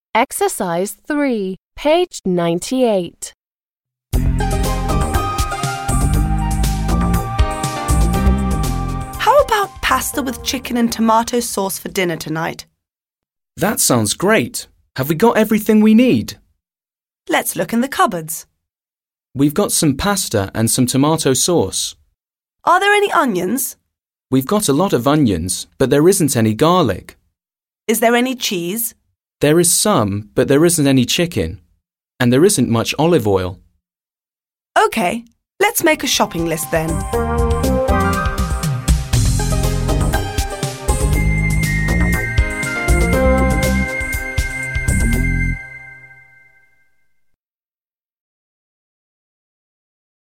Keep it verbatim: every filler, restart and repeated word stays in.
Exercise three, page ninety-eight. How about pasta with chicken and tomato sauce for dinner tonight? That sounds great. Have we got everything we need? Let's look in the cupboards. We've got some pasta and some tomato sauce. Are there any onions? We've got a lot of onions, but there isn't any garlic. Is there any cheese? There is some, but there isn't any chicken. And there isn't much olive oil. OK, let's make a shopping list then.